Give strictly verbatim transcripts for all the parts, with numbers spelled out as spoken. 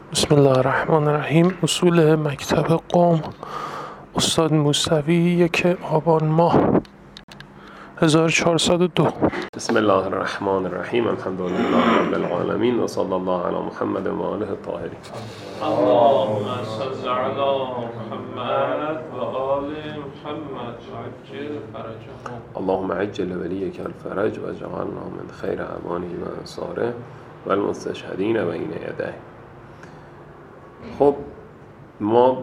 بسم الله الرحمن الرحیم. اصول مکتب قم، استاد موسوی، یک آبان ماه هزار و چهارصد و دو. بسم الله الرحمن الرحیم. الحمد لله رب العالمین و صلی الله علی محمد و آله الطاهرین. اللهم صل علی محمد و آل محمد عجل فرجهم. اللهم عجل ولیک الفرج و جعلنا من خیر اعوانه و انصاره و المستشهدین بین یدیه. خب ما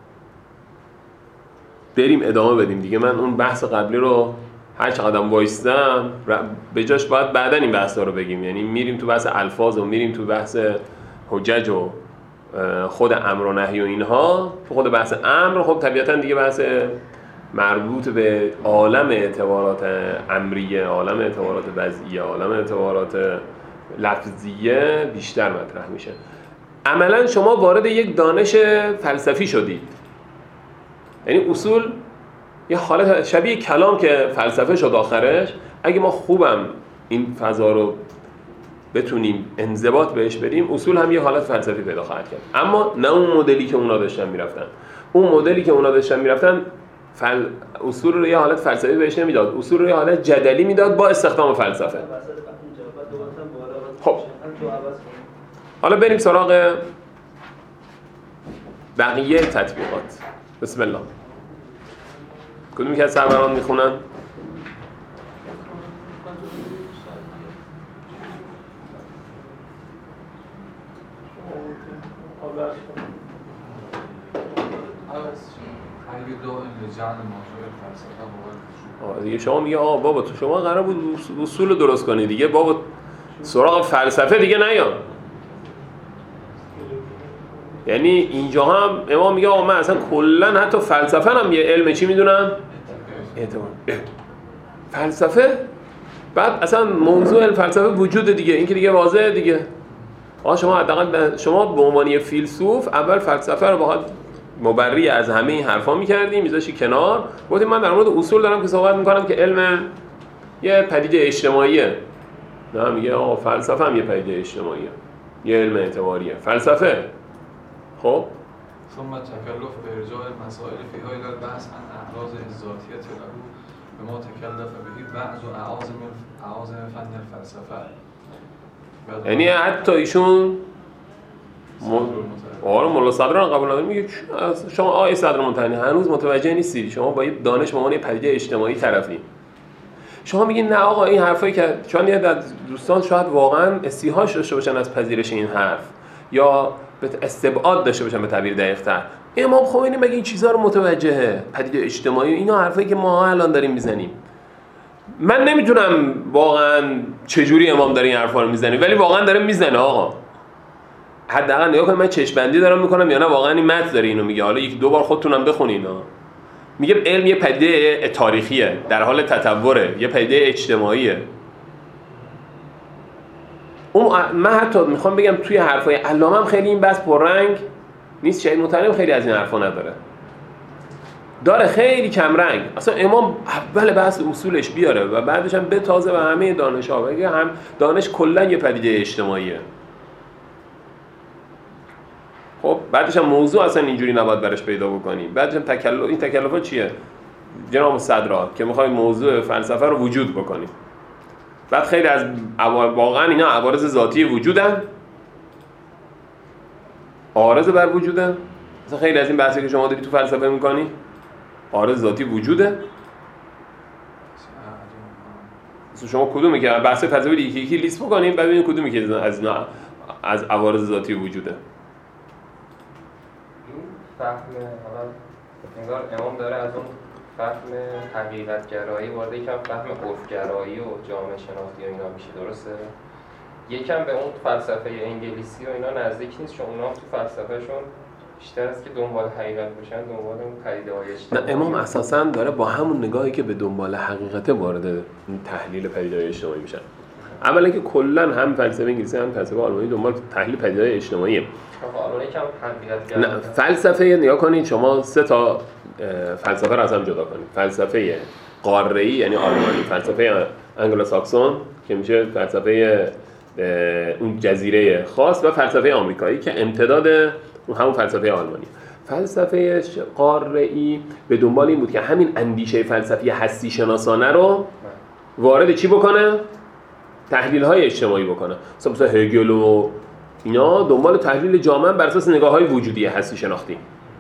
بریم ادامه بدیم دیگه. من اون بحث قبلی رو هر چقدر وایستم به جاش باید بعدن این بحثا رو بگیم. یعنی میریم تو بحث الفاظ و میریم تو بحث حجج و خود امر و نهی و اینها. تو خود بحث امر خب طبیعتا دیگه بحث مربوط به عالم اعتبارات امریه، عالم اعتبارات وضعیه، عالم اعتبارات لفظیه بیشتر مطرح میشه. عملا شما وارد یک دانش فلسفی شدید. یعنی اصول یه حالت شبیه کلام که فلسفه شد آخرش. اگه ما خوبم این فضا رو بتونیم انضباط بهش بدیم، اصول هم یه حالت فلسفی پیدا خواهد کرد. اما نه اون مدلی که اونا داشتن میرفتن. اون مدلی که اونا داشتن میرفتن فل... اصول رو یه حالت فلسفی بهش نمیداد، اصول رو یه حالت جدلی میداد با استخدام فلسفه. خب حالا بریم سراغ بقیه تطبیقات. بسم الله. کدومی که از سروران میخونن؟ آه دیگه شما میگه آه بابا تو شما قرار بود اصول رو درست کنی دیگه، بابا سراغ فلسفه دیگه نیا. یعنی اینجا هم امام میگه آقا من اصلا کلا حتی فلسفه هم یه علم چی میدونم؟ اعتبار. فلسفه بعد اصلا موضوع علم فلسفه وجود دیگه، این که دیگه واضحه دیگه. آقا شما حداقل شما به عنوان فیلسوف اول فلسفه رو باید مبری از همه این حرفا می‌کردی، میذاشی کنار، گفتیم من در مورد اصول دارم که صحبت می‌کنم که علم یه پدیده اجتماعیه. نه میگه آقا فلسفه هم یه پدیده اجتماعیه، یه علم اعتباریه فلسفه. خب ثم تکلف به ارجاع مسائل فیها الى البحث عن اعراض ذاتیه له به ما تکلف به بعض اعاظم اعاظم فن الفلسفه. یعنی حتی ایشون آره مولا صدران قبول نداره. میگه شما آقای صدر منتهی هنوز متوجه نیستی، شما با یه دانش به عنوان پدیده اجتماعی طرفی. شما میگین نه آقا این حرفایی که چون یه دوستان شاید واقعا استیحاش داشته باشن از پذیرش این حرف یا به استبعاد داشته باشن به تعبیر دقیق‌تر. امام خمینی مگه این چیزا رو متوجهه؟ پدیده اجتماعی اینا حرفایی که ما الان داریم میزنیم. من نمیدونم واقعا چجوری امام داره این حرفا رو میزنه، ولی واقعا داره میزنه آقا. حداقل نگاه کنید من چشم‌بندی دارم میکنم یا نه واقعا این متن داره اینو میگه. حالا یک دو بار خودتونم بخونین. میگه علم یه پدیده تاریخیه، در حال تطوره، یه پدیده اجتماعیه. اون من حتی میخوام بگم توی حرفای علامه هم خیلی این بحث پررنگ نیست. شهید مطلب خیلی از این حرفا نداره، داره خیلی کم رنگ. اصلا امام اول بحث اصولش بیاره و بعدش هم به تازه و همه دانش‌ها بگه هم دانش کلا یه پدیده اجتماعیه. خب بعدش هم موضوع اصلا اینجوری نباید برش پیدا بکنیم. بعدش هم تکلف، این تکلفات چیه جناب صدرات که میخوای موضوع فلسفه رو وجود بکنیم. بعد خیلی از واقعا اینا عوارض ذاتی وجودن، عارض بر وجودن. مثلا خیلی از این بحثی که شما داری تو فلسفه میکنی عارض ذاتی وجوده. مثلا شما کدومی که بحث فلسفه یکی یکی لیست بکنیم بعد ببینید کدومی که از از عوارض ذاتی وجوده. فهم حالا انگار امام داره از اون فهم حقیقت گرایی وارد یکم فهم عرف گرایی و جامعه شناختی و اینا میشه، درسته؟ یکم به اون فلسفه انگلیسی و اینا نزدیک نیست، چون اونا تو فلسفهشون بیشتر است که دنبال حقیقت باشن، دنبال اون پدیده‌های اجتماعی. نه امام اساساً داره با همون نگاهی که به دنبال حقیقت وارد تحلیل پدیده‌های اجتماعی میشن. اولا که کلا هم فلسفه انگلیسی هم فلسفه آلمانی دنبال تحلیل پدیده‌های اجتماعیه. آلمان یکم حقیقت گرایی. نه فلسفه نگاه کنید شما سه تا فلسفه رو از هم جدا کنید. فلسفه قاره‌ای یعنی آلمانی، فلسفه انگلوساکسون که میشه فلسفه اون جزیره خاص و فلسفه آمریکایی که امتداد اون همون فلسفه آلمانی. فلسفه قاره‌ای به دنبال این بود که همین اندیشه فلسفی هستی شناسانه رو وارد چی بکنه؟ تحلیل‌های اجتماعی بکنه. مثلا هگل و اینا دنبال تحلیل جامع بر اساس نگاه‌های وجودی هستی شناختی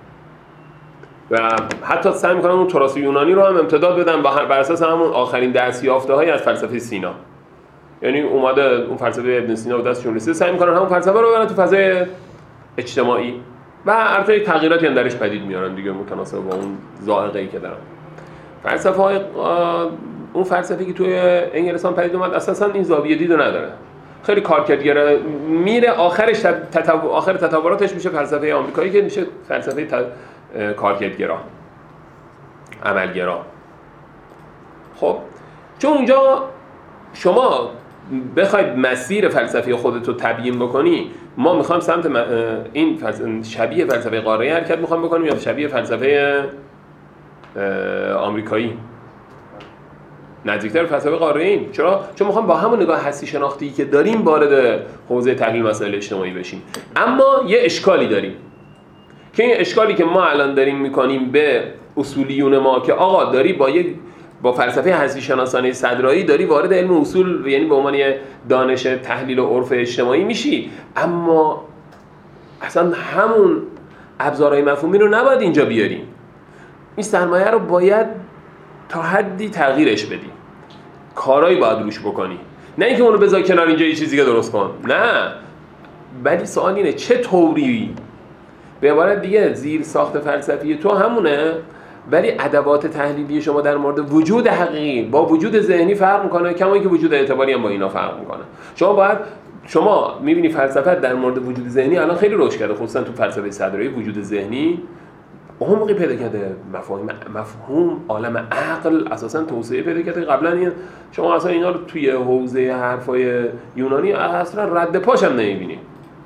و حتی سعی می‌کنن اون تراث یونانی رو هم امتداد بدن بر اساس همون آخرین دستیافته‌های از فلسفه سینا. یعنی اومده اون فلسفه ابن سینا و دستشون رسید، سعی می‌کنن همون فلسفه رو ببرن تو فضای اجتماعی و البته تغییراتی هم درش پدید میارن دیگه متناسب با اون ذائقه‌ای که دارن. فلسفه‌های اون فلسفی که توی انگلستان پدید اومد اساساً این زاویه دیدو نداره. خیلی کارکردگره، میره آخرش تطور آخر تطوراتش میشه فلسفه آمریکایی که میشه فلسفه ت... کارکردگرا، عملگرا. خب چون اونجا شما بخواید مسیر فلسفی خودت رو تبیین بکنی، ما میخوایم سمت این فلسفه شبیه فلسفه قاره‌ای حرکت میخوایم بکنیم یا شبیه فلسفه آمریکایی؟ نزدیکتر فلسفه قاره‌ای. چرا؟ چون میخوایم با همون نگاه هستی شناختی که داریم وارد حوزه تحلیل مسائل اجتماعی بشیم. اما یه اشکالی داریم که این اشکالی که ما الان داریم میکنیم به اصولیون ما که آقا داری با یک با فلسفه هستی شناسانه صدرایی داری وارد علم اصول، یعنی به عنوان دانش تحلیل و عرف اجتماعی میشی، اما اصلا همون ابزارهای مفهومی رو نباید اینجا بیاریم. این سرمایه رو باید تا حدی تغییرش بدی، کارایی باید روش بکنی، نه اینکه اونو بذار کنار اینجا یه چیزی که درست کن. نه، ولی سوال اینه چه طوری؟ به عبارت دیگه زیر ساخت فلسفی تو همونه، ولی ادوات تحلیلی شما در مورد وجود حقیقی با وجود ذهنی فرق میکنه، کما اینکه وجود اعتباری هم با اینا فرق میکنه. شما باید شما میبینی فلسفه در مورد وجود ذهنی الان خیلی رشد کرده، خصوصا تو فلسفه صدرایی وجود ذهنی عمقی پیدا کرده، مفاهیم مفهوم عالم عقل اساسا توسعه پیدا کرده. قبلا این شما اصلا اینا رو توی حوزه حرفای یونانی اصلا رد پاش هم نمیبینید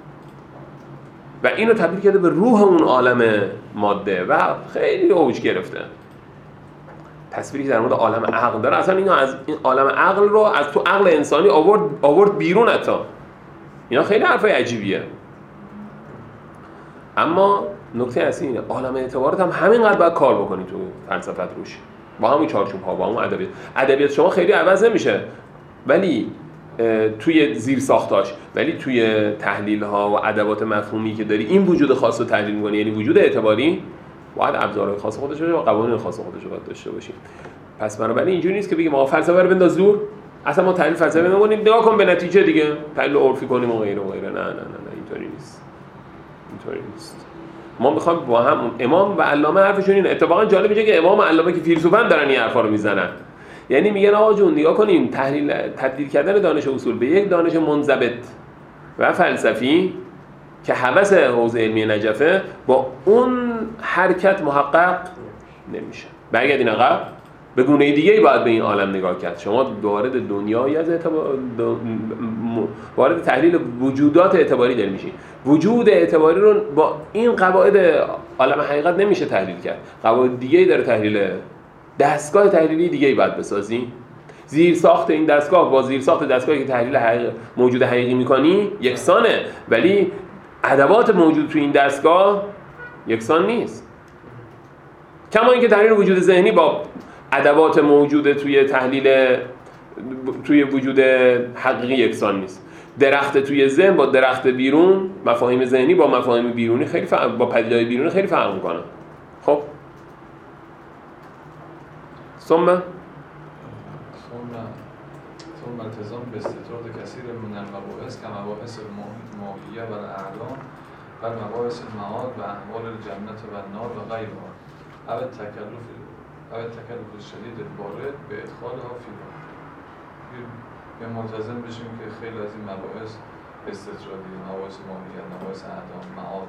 و اینو تبدیل کرده به روح اون عالم ماده و خیلی اوج گرفته. تصویری که در مورد عالم عقل داره اصلا اینو از این عالم عقل رو از تو عقل انسانی آورد آورد بیرون. حتی اینا خیلی حرفای عجیبیه. اما نکته اصلی اینه عالم اعتبارات هم همینقدر باید کار بکنی تو فلسفت روش، با همون چارچوب ها، با همون ادبیات. ادبیات شما خیلی عوض نمیشه ولی توی زیر ساختاش، ولی توی تحلیل ها و ادوات مفهومی که داری این وجود خاص رو تحلیل می‌کنی، یعنی وجود اعتباری، باید ابزارهای خاص خودش رو و قوانین خاص خودش رو باید داشته باشی. پس بنابراین اینجوری نیست که بگیم ما فلسفه رو بنداز دور، اصلا ما تحلیل فلسفه نمی‌کنیم، نگاه کن به نتیجه دیگه، تحلیل عرفی کنیم و غیره و غیره. نه نه نه نه اینطوری نیست. اینطوری نیست. ما می‌خوایم با هم امام و علامه حرفشون اینه. اتفاقا جالب میشه که امام و علامه که فیلسوفن دارن این حرفا رو میزنن. یعنی میگن آقا جون نگاه کنیم تحلیل تبدیل کردن دانش اصول به یک دانش منضبط و فلسفی که هوس حوزه علمی نجفه، با اون حرکت محقق نمیشه. برگردین عقب، به گونه دیگه‌ای باید به این عالم نگاه کرد. شما وارد دنیایی از اعتبار وارد تحلیل وجودات اعتباری دارید میشین. وجود اعتباری رو با این قواعد عالم حقیقت نمیشه تحلیل کرد. قواعد دیگه‌ای داره تحلیل، دستگاه تحلیلی دیگه‌ای باید بسازی. زیر ساخت این دستگاه با زیر ساخت دستگاهی که تحلیل حقیق موجود حقیقی می‌کنی یکسانه، ولی ادوات موجود تو این دستگاه یکسان نیست. کما اینکه تحلیل وجود ذهنی با ادوات موجود توی تحلیل توی وجود حقیقی یکسان نیست. درخت توی ذهن با درخت بیرون، مفاهیم ذهنی با مفاهیم بیرونی خیلی فرق، با پدیده‌های بیرونی خیلی فرق می‌کنه. خب ثم ثم ثم التزام به استطراد کثیر من المباحث که مباحث ماهیه و الاعلام و مباحث المعاد و احوال الجنت و النار و غیرها او تکلف او تکلف شدید وارد به ادخالها فیها. یه ملتزم بشیم که خیلی از این مباحث استطرادی، مباحث ماهیه، مباحث اعلام، معاد،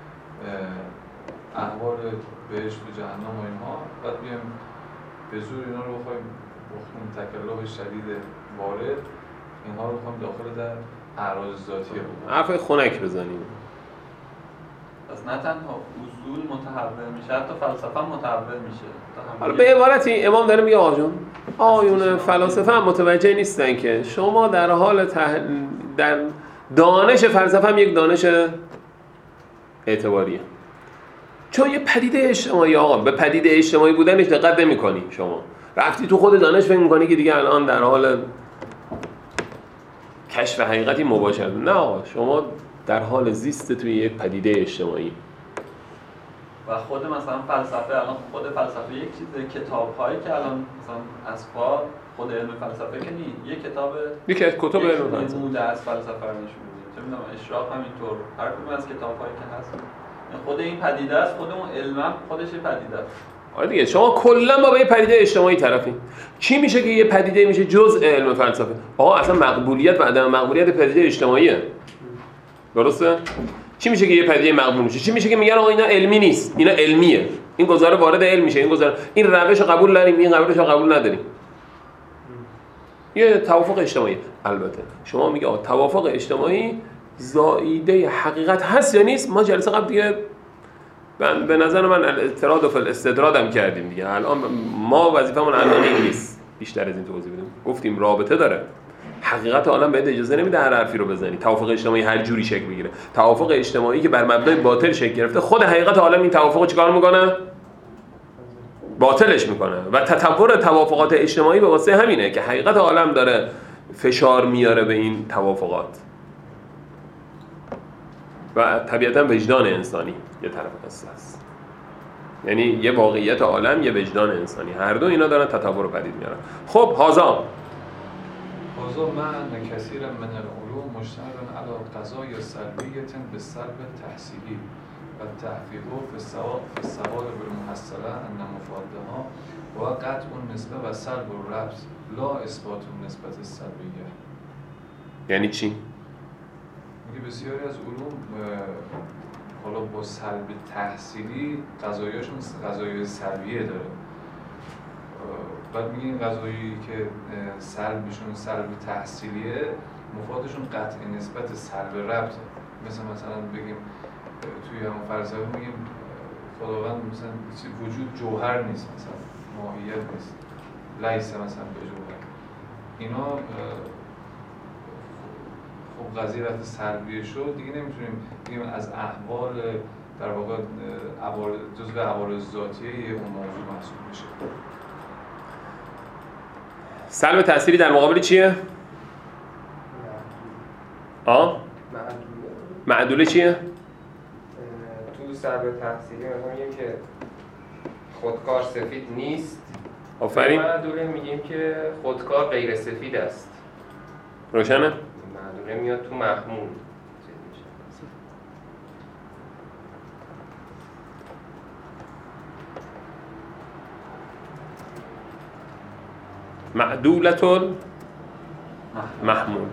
احوال بهشت و جهنم و اینها، بعد بیایم به زور اینا رو بخوایم بخوایم تکلف شدید وارد اینها رو بخوایم داخل در اعراض ذاتیه بکنیم. حرفای خنک بزنیم. پس نه تنها اصول متحول میشه، حتی فلسفه هم متحول میشه. حالا به عبارتی امام داره میگه آقا جون، آقایون فلاسفه هم متوجه نیستن که شما در حال تح... در دانش فلسفه هم یک دانش اعتباریه. چون یه پدیده اجتماعی آقا، به پدیده اجتماعی بودنش دقت نمی‌کنی. شما رفتی تو خود دانش فکر می‌کنی که دیگه الان در حال کشف حقیقتی مباشر. نه آقا، شما در حال زیست توی یک پدیده اجتماعی. و خود مثلا فلسفه، الان خود فلسفه یک چیزه، کتاب‌هایی که الان مثلا اسباب خود علم فلسفه که نیست، یک کتاب یکی از کتاب علم فلسفه نموده از فلسفه رو نشون میده. چه می‌دونم اشراق همینطور، هر کدوم از کتاب‌هایی که هست خود این پدیده است، خود اون علم خودش پدیده است. آره دیگه، شما کلا با یه پدیده اجتماعی طرفین. چی میشه که یه پدیده میشه جزء علم فلسفه؟ آقا اصلا مقبولیت و عدم مقبولیت پدیده اجتماعیه. درسته؟ چی میشه که یه پدیده مقبول میشه؟ چی میشه که میگن آقا اینا علمی نیست، اینا علمیه. این گزاره وارد علم میشه، این گزاره این روش رو قبول داریم، این روش رو قبول نداریم. یه توافق اجتماعی. البته شما میگه آقا توافق اجتماعی زائیده حقیقت هست یا نیست؟ ما جلسه قبل دیگه من به نظر من الاعتراض و الاستدراد هم کردیم دیگه. الان ما وظیفمون الان این نیست بیشتر از این توضیح بدیم. گفتیم رابطه داره. حقیقت عالم بهت اجازه نمیده هر حرفی رو بزنی. توافق اجتماعی هر جوری شکل بگیره. توافق اجتماعی که بر مبنای باطل شکل گرفته، خود حقیقت عالم این توافق چیکار میکنه؟ باطلش میکنه. و تطور توافقات اجتماعی به واسطه همینه که حقیقت عالم داره فشار میاره به این توافقات. و طبیعتاً وجدان انسانی یه طرف قصه است. یعنی یه واقعیت عالم، یه وجدان انسانی، هر دو اینا دارن تطور رو پدید میارن. خب هازا هازا معنی کثیر من العلوم مشتمل علی قضایا سلبیة بالسلب التحصیلی و تحقیق فی السواد فی السواد بالمحصله ان مفادها و قطع النسبه و سلب الربط لا اثبات النسبه السلبیه. یعنی چی؟ میگه بسیاری از علوم حالا با سلب تحصیلی قضایاشون قضایای سلبیه داره. بعد میگه این قضایی که سلبشون سلب تحصیلیه مفادشون قطع نسبت سلب ربطه. مثل مثلا بگیم توی همون فلسفه میگیم خداوند مثلا وجود جوهر نیست، مثلا ماهیت نیست، لیس مثلا به جوهر. اینا خب قضیه وقتی سلبیه شد دیگه نمیتونیم بگیم از احوال در واقع عوارض جزء عوارض ذاتیه اون موضوع محسوب میشه. سلب تأثیری در مقابل چیه؟ آه؟ معدوله. معدوله چیه؟ تو سلب تحصیلی مثلا میگیم که خودکار سفید نیست. آفرین. معدوله میگیم که خودکار غیر سفید است. روشنه؟ معدوله میاد تو محمول. معدولة محمول.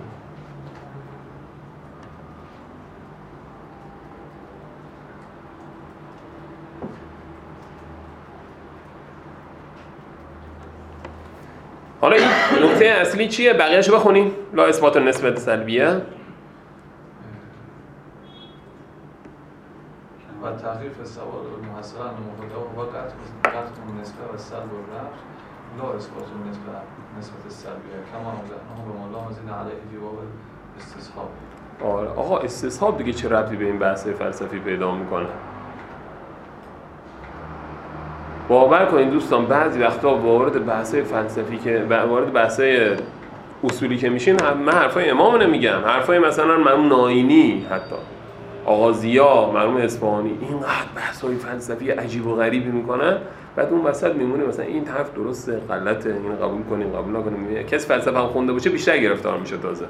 حالا این نکته اصلی چیه؟ بقیه‌شو بخونیم. لا اثبات النسبة سلبیه و تحقیق سوال المحصله ان مفاده و قطع قطع النسبه و سلب الربط لا اثبات النسبه نسبت سلبیه کما اوضحناه به مولا مزید علیه جواب استصحاب. آره آقا استصحاب دیگه چه ربطی به این بحث فلسفی پیدا میکنه؟ باور کنید دوستان بعضی وقتا وارد بحث‌های فلسفی که وارد بحث‌های اصولی که میشین، من حرفای امامو نمیگم، حرفای مثلا مرحوم ناینی، حتی آقا ضیا، مرحوم اصفهانی، اینقدر بحث‌های فلسفی عجیب و غریبی میکنن، بعد اون وسط میمونه مثلا این حرف درسته، غلطه، اینو قبول کنیم، قبول نکنیم. کسی فلسفه هم خونده باشه بیشتر گرفتار میشه تازه.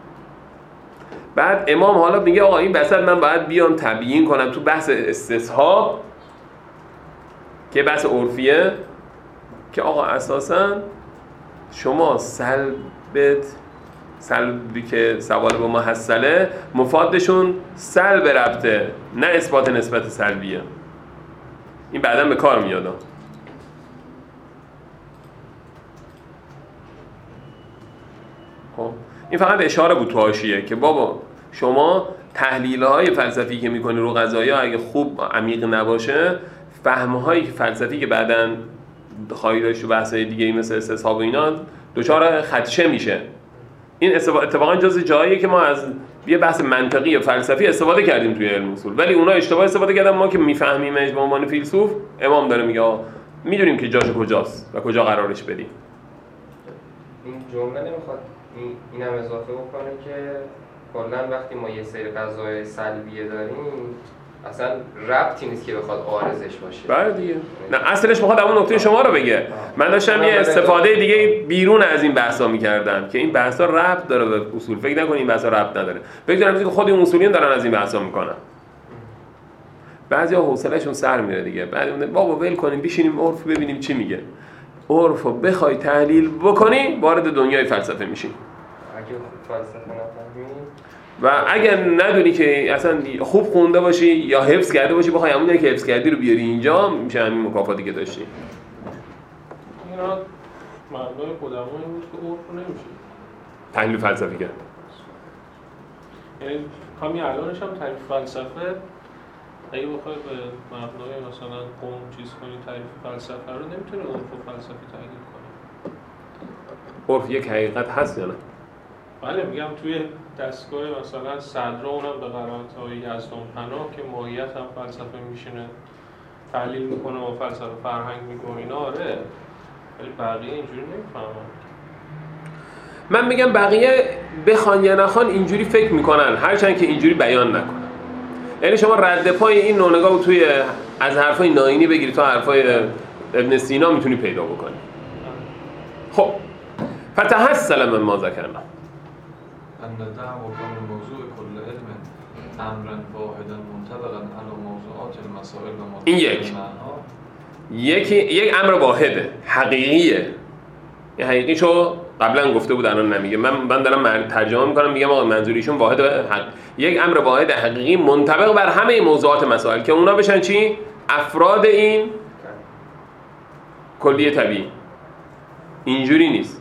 بعد امام حالا میگه آقا این وسط من باید بیام تبیین کنم تو بحث استصحاب که بحث عرفیه که آقا اساساً شما سلبت سلبی که سوال با ما حسله مفادشون سلب ربطه، نه اثبات نسبت سلبیه. این بعداً به کار میاد. خب این فقط اشاره بود تو حاشیه که بابا شما تحلیل‌های فلسفی که می‌کنی رو قضایا اگه خوب عمیق نباشه، فهم‌های فلسفی که بعداً خواهی داشت تو بحث‌های دیگه‌ای مثل استصحاب و اینا دچار خدشه میشه. این اتفاقا جز جاییه که ما از یه بحث منطقی یا فلسفی استفاده کردیم توی علم اصول، ولی اونا اشتباه استفاده کردن. ما که میفهمیمش به عنوان فیلسوف، امام داره میگه میدونیم که جاش کجاست و کجا قرارش بدیم. این جمله نمیخواد اینم اضافه بکنه که کلا وقتی ما یه سری قضایای سلبیه داریم اصلا ربطی نیست که بخواد عارضش باشه. بله دیگه. نه اصلش میخواد همون نکته شما رو بگه. من داشتم یه استفاده دیگه بیرون از این بحثا میکردم که این بحثا ربط داره به اصول. فکر نکنید این بحثا ربط نداره. فکر کنم که خود اون اصولیون دارن از این بحثا میکنن. بعضیا حوصله‌شون سر میره دیگه. بعد بابا ول کنیم بشینیم عرف ببینیم چی میگه. عرفو بخوای تحلیل بکنی وارد دنیای فلسفه میشی. اگه فلسفه نفهمی و اگر ندونی که اصلا خوب خونده باشی یا حفظ کرده باشی بخوای همونی که حفظ کردی رو بیاری اینجا، میشه همین مکافاتی که داشتی. اینا معنای خودمون این بود که عرف نمیشه تحلیل فلسفی کرد. یعنی همین الانش هم تعریف فلسفه اگه بخوای به مبنای مثلا قوم چیز کنی تعریف فلسفه رو نمیتونه عرف و فلسفی تحلیل کنی. عرف یک حقیقت هست یا نه؟ بله میگم توی دستگاه مثلا صدرا اونم به قرائت‌های یزدان پناه که ماهیت هم فلسفه میشینه تحلیل میکنه و فلسفه فرهنگ میگه اینا، آره، ولی بقیه اینجوری نمیفهمن. من میگم بقیه بخوان یا نخوان اینجوری فکر میکنن، هرچند که اینجوری بیان نکنن. یعنی شما رد پای این نوع نگاه توی از حرفای ناینی بگیری تا حرفای ابن سینا میتونی پیدا بکنی. خب فتحصل من ما ذکرنا ان دعوا کن موضوع کل علم امرا واحدا منطبقا علی موضوعات المسائل و این یک یکی یک امر واحده حقیقیه. این حقیقیشو قبلا گفته بود الان نمیگه. من من دارم ترجمه میکنم میگم آقا منظوریشون واحد حق. یک امر واحد حقیقی منطبق بر همه موضوعات مسائل که اونا بشن چی؟ افراد این کلیه طبیعی. اینجوری نیست.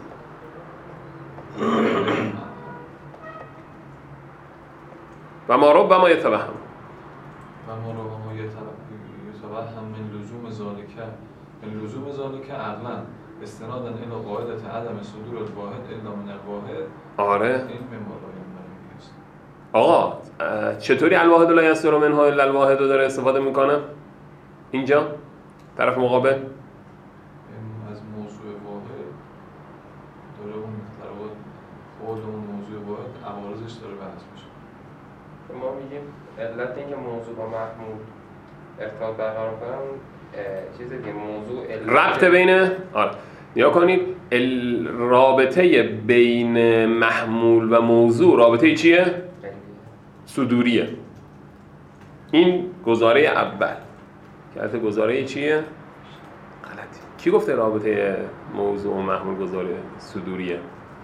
و ما ربما یتوهم و ما ربما یتوهم من لزوم ذالک من لزوم ذالک عقلا استنادا الی قاعده عدم صدور الواحد الا من الواحد. آره این ممالای است. آقا چطوری الواحد لا یصدر منه الا الواحد رو داره استفاده میکنه اینجا طرف مقابل؟ از موضوع واحد داره اون طرف خود اون موضوع واحد عوارضش داره بحث میشه. ما میگیم علت اینکه موضوع با محمول ارتباط برقرار کنن چیز دیگه موضوع رابطه بین آره یا کنید ال... رابطه بین محمول و موضوع رابطه چیه؟ صدوریه. این گزاره اول که البته گزاره چیه؟ غلطی. کی گفته رابطه موضوع و محمول گزاره صدوریه؟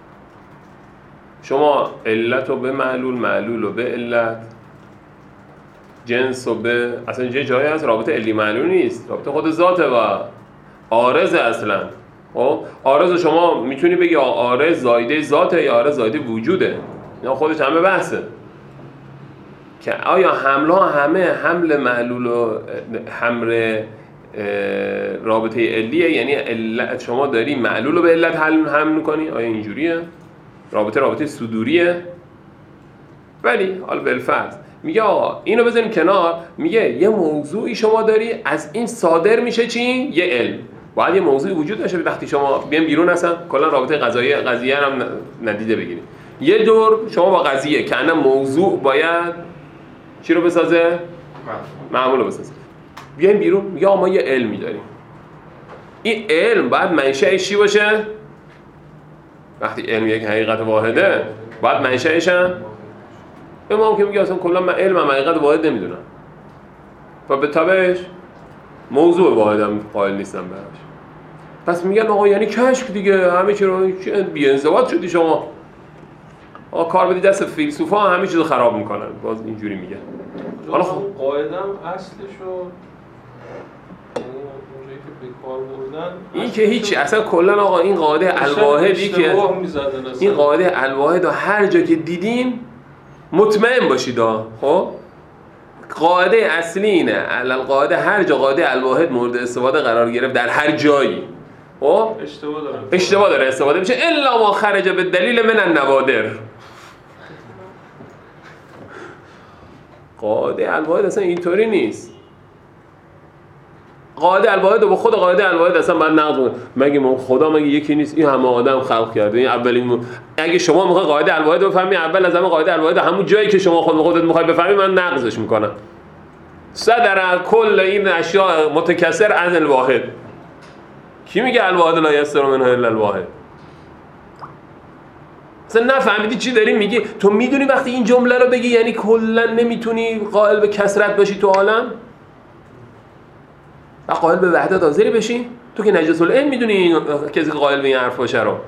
شما علت رو به معلول، معلول رو به علت، جنس رو به اصلا یه جایی هست رابطه علی معلول نیست، رابطه خود ذاته و عارض اصلا. خب عارض شما میتونی بگی عارض زایده ذاته یا عارض زایده وجوده، اینا خودش همه بحثه که آیا حمله همه حمل معلول و حمل رابطه علیه، یعنی علت شما داری معلول رو به علت حمل میکنی، آیا اینجوریه؟ رابطه رابطه صدوریه. ولی حالا بالفرض میگه آقا اینو بذاریم کنار، میگه یه موضوعی شما داری از این صادر میشه چی؟ یه علم. باید یه موضوعی وجود داشته وقتی شما بیام بیرون هستن کلا رابطه قضایی قضیه هم ندیده بگیریم. یه دور شما با قضیه که انا موضوع باید چی رو بسازه؟ معمول رو بسازه. بیایم بیرون میگه آقا ما یه علمی داریم. این علم باید منشأش چی باشه؟ وقتی علم یک حقیقت واحده باید منشأش هم امام که میگه اصلا کلا من علم هم حقیقت واحد نمیدونم و به تبعش موضوع واحدم قائل نیستم براش. پس میگن آقا یعنی کشف دیگه همه چی رو بی‌انضباط شدی شما. آقا کار بدی دست فیلسوفا همه چیزو خراب میکنن. باز اینجوری میگن. حالا خب قاعدم اصلشو اونجایی که به کار بردن این که هیچی اصلا کلا آقا این قاعده الواحدی که این قاعده الواحد رو هر جا که دیدین مطمئن باشید ها. خب قاعده اصلی اینه، القاعده هر جا قاعده الواحد مورد استفاده قرار گرفت در هر جایی خب اشتباه داره اشتباه داره استفاده میشه. الا ما خرج به دلیل من النوادر. قاعده الواحد اصلا اینطوری نیست. قاعده الواحد با خود قاعده الواحد اصلا باید نقض کنه. مگه من خدا مگه یکی نیست؟ این همه آدم خلق کرده. این اولین اگه شما میخوای قاعده الواحد بفهمی، اول از همه قاعده الواحد همون جایی که شما خود خودت میخوای بفهمی من نقضش میکنم. صدر کل این اشیاء متکثر از الواحد. کی میگه الواحد لا یستر منه الا الواحد؟ اصلا نفهمیدی چی داری میگی؟ تو میدونی وقتی این جمله رو بگی یعنی کلا نمیتونی قائل به کثرت باشی تو عالم و قائل به وحدت حاضری بشی؟ تو که نجس العلم میدونی این کسی که قائل به این حرف باشه رو.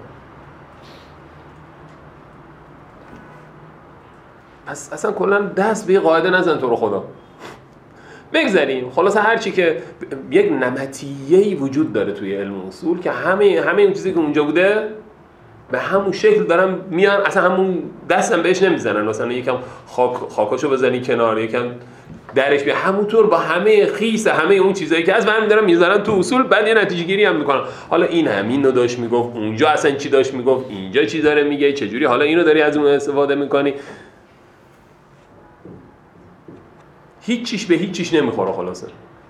پس اصلا کلا دست به قاعده نزن تو رو خدا. بگذاریم. خلاصه هر چی که یک نمطیه‌ای وجود داره توی علم اصول که همه همه اون چیزی که اونجا بوده به همون شکل دارن میان، اصلا همون دستم بهش نمیزنن، مثلا یکم خاک خاکاشو بزنی کنار، یکم درش بیا، همونطور با همه خیس همه اون چیزایی که از من دارن میذارن تو اصول، بعد یه نتیجه گیری هم میکنن. حالا این همین رو داشت میگفت، اونجا اصلا چی داشت میگفت، اینجا چی داره میگه، چه جوری حالا اینو داری از اون استفاده میکنی. هیچ چیش به هیچ چیش نمیخوره. خلاصه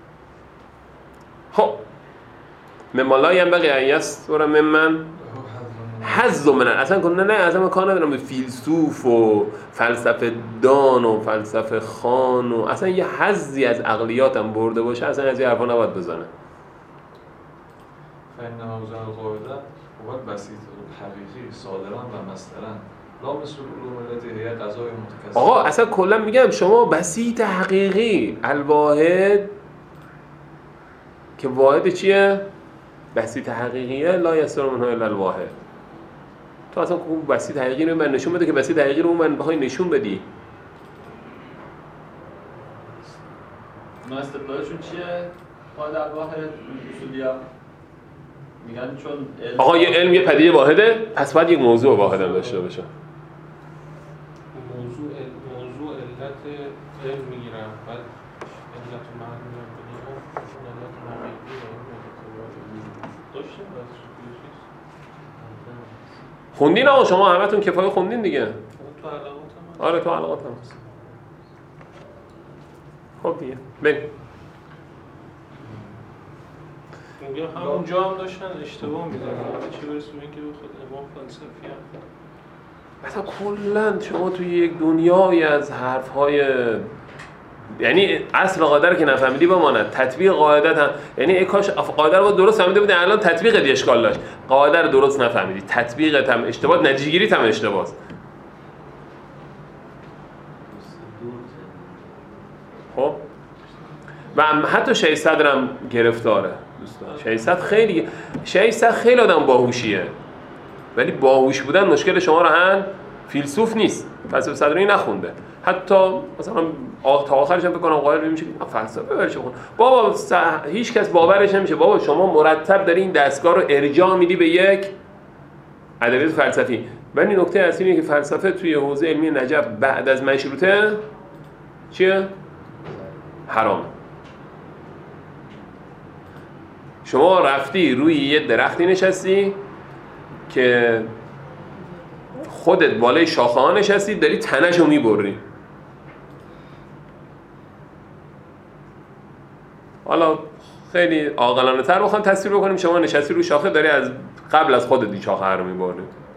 خب مما لا ينبغي ان يستر ممن حظ من، اصلا کنه نه اصلا کار ندارم به فیلسوف و فلسفه دان و فلسفه خان و اصلا یه حظی از عقلیاتم برده باشه، اصلا از این حرفا نباید بزنه. فإن موضوع القاعدة هو البسيط الحقيقي صادرا و مصدرا لا مثل العلوم التي هي قضايا متکثره. آقا اصلا کلا میگم شما بسیط حقیقی الواحد که واحد چیه؟ بسیط حقیقیه لا یستر منه الا الواحد. تو اصلا اون بسیط حقیقی رو من نشون بده که بسیط حقیقی رو من بخوای نشون بدی. اونا استدلالشون چیه؟ قاعده الواحد اصولیا میگن چون علم آقا یه علم یه پدیده واحده، پس باید یک موضوع واحد هم داشته باشه. موضوع موضوع علت علم میگیرن، بعد علت معنی میگیرن، علت معنی داشته باشه. خوندین آقا شما همتون کفایه خوندین دیگه. تو علاقات هم آره تو علاقات هم هست. خب دیگه بریم. میگم همونجا هم داشتن اشتباه می‌زدن. چه برسه به اینکه بخواد امام فلسفی هم مثلا کلا شما توی یک دنیایی از حرف‌های، یعنی اصل قاعده رو که نفهمیدی بماند، تطبیق قاعدت هم، یعنی ای کاش قاعده رو درست فهمیده بودی، الان تطبیق دی اشکال داشت. قاعده رو درست نفهمیدی، تطبیقت هم اشتباه، نتیجه گیریت هم اشتباهه. خب و حتی ششصد هم گرفتاره دوستان. ششصد خیلی ششصد خیلی آدم باهوشیه، ولی باهوش بودن مشکل شما رو حل فیلسوف نیست. فلسفه صدرانی نخونده، حتی مثلا تا آخرش هم فکر کنم قائل میشه فلسفه برش بخونه. بابا هیچ کس باورش نمیشه. بابا شما مرتب داری این دستگاه رو ارجاع میدی به یک ادبیات فلسفی، ولی نکته اصلی اینه که فلسفه توی حوزه علمی نجف بعد از مشروطه چیه؟ حرام. شما رفتی روی یه درختی نشستی که خودت بالای شاخه ها نشستی، داری تنشو میبری. حالا خیلی عاقلانه تر بخوام تصویر بکنیم، شما نشستی روی شاخه، داری از قبل از خودت این شاخه رو میبری.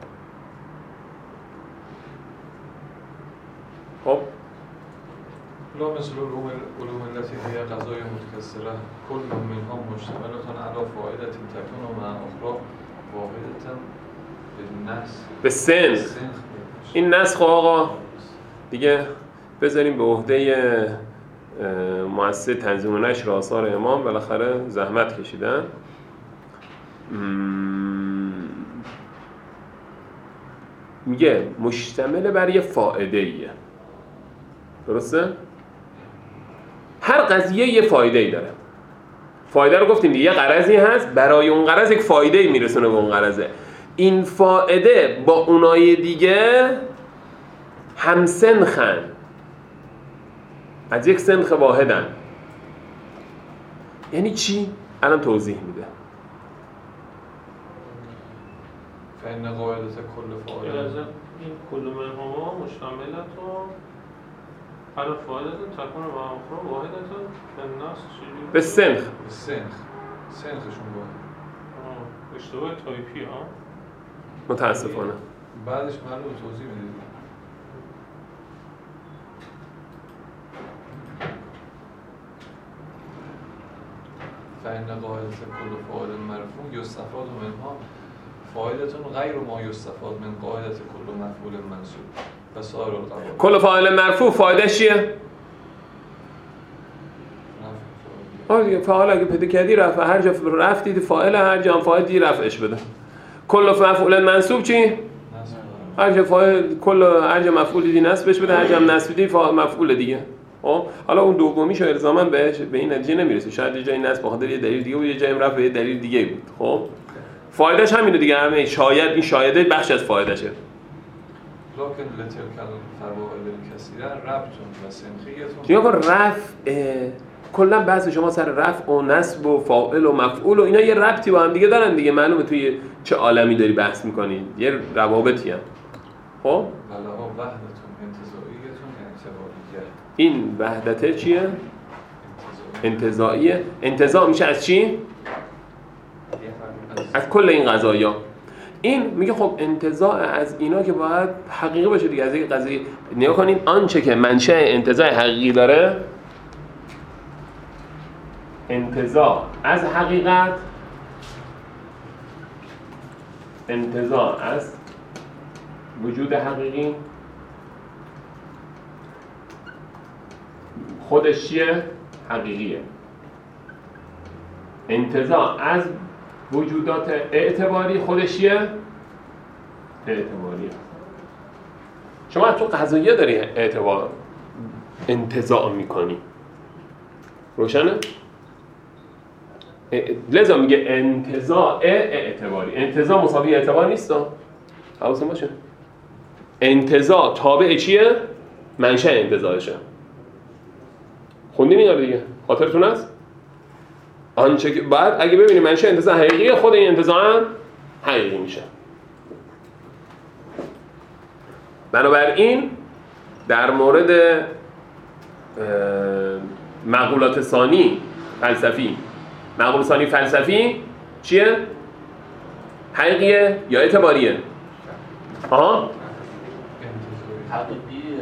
خب لا مثل علوم علوم التي هي قضايا متكثره كل منها مشتمله على فائده تكون مع اخرى واحده بالنسخ. به سنخ. این نسخ آقا دیگه بذاریم به عهده مؤسسه تنظیم و نشر آثار امام، بالاخره زحمت کشیدن. میگه مشتمل بر یه فائده ایه، درسته؟ هر قضیه یه فایده ای داره. فایده رو گفتیم دیگه، یه غرضی هست، برای اون غرض یک فایده ای میرسونه به اون غرضه. این فایده با اونای دیگه هم سنخن، از یک سنخ واحدن. یعنی چی؟ الان توضیح میده. فإن قاعدة كل فاعل این کل منهما مشتملتون على فاعلة تكون مع أخرى واحدة بالنص چجوری؟ به سنخ به سنخ سنخشون باید آه، اشتباه تایپی ها؟ متاسفانه. بعدش معلوم توضیح میدید. فإن قاعدة كل فاعل مرفوع يستفاد منها فاعلة غير ما يستفاد من قاعدة كل مفعول منصوب و سایر القواعد. کل فاعل مرفوع فایدهش چیه؟ آره دیگه فاعل اگه پیدا کردی رفع، هر جا رفتی دی فاعل، هر جا هم فاعل دی رفعش بده. کل مفعول منصوب چی؟ هر جا فاعل کل هر جا مفعول دی نصبش بده، هر جا هم نصب دی فاعل مفعول دیگه. خب حالا اون دومیشو الزاما بهش به این نتیجه نمیرسه، شاید یه جایی نصب بخاطر یه دلیل دیگه بود، یه جایی رفع به یه دلیل دیگه بود. خب فایدهش همینه دیگه، همه شاید این شایده بخش از فایدهشه. لكن لتلك الفواعل الكثيرة ربط و سنخیتون چون آقا رفع کلا بحث شما سر رفع و نصب و فاعل و مفعول و اینا یه ربطی با هم دیگه دارن دیگه، معلومه توی چه عالمی داری بحث میکنی، یه روابطی هم. خب ولها وحدتون انتزاعیتون اعتباریه. این وحدته چیه؟ انتزاعیه. انتزاع میشه از چی؟ از کل این قضایا. این میگه خب انتزاع از اینا که باید حقیقی باشه دیگه، از یک قضیه نگاه کنین آنچه که منشأ انتزاع حقیقی داره، انتزاع از حقیقت، انتزاع از وجود حقیقی خودش چیه؟ حقیقیه. انتزاع از وجودات اعتباری خودش چیه؟ اعتباریه. شما تو قضاییه داری اعتبار انتزاع میکنی، روشنه؟ لذا میگه انتزاع اعتباری. انتزاع مساوی اعتبار نیست، حواستون باشه. انتزاع تابع چیه؟ منشأ انتزاعشه. خوندین اینا رو دیگه؟ خاطرتون هست؟ آنچه که بعد اگه ببینیم منشأ انتزاع حقیقیه، خود این انتزاع هم حقیقی میشه. بنابراین در مورد مقولات ثانی فلسفی، مقول ثانی فلسفی چیه؟ حقیقیه یا اعتباریه؟ آها حقیقیه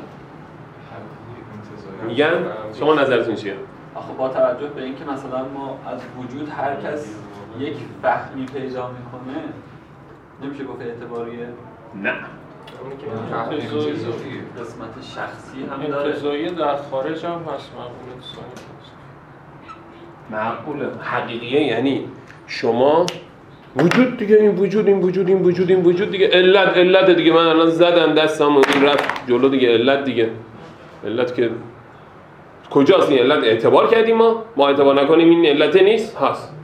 میگن. شما نظرتون چیه؟ آخه با توجه به اینکه مثلا ما از وجود هر کس یک فهمی پیدا میکنه نمیشه گفت اعتباریه؟ نه، انتزاعی قسمت شخصی هم داره. انتزاعی در خارج هم هست مقول ثانی هست. معقوله حقیقیه یعنی شما وجود دیگه، این وجود این وجود این وجود این وجود دیگه علت علت دیگه، من الان زدم دستم و این رفت جلو دیگه، علت دیگه، علت که کجاست این علت؟ اعتبار کردیم ما ما اعتبار نکنیم این علت نیست هست.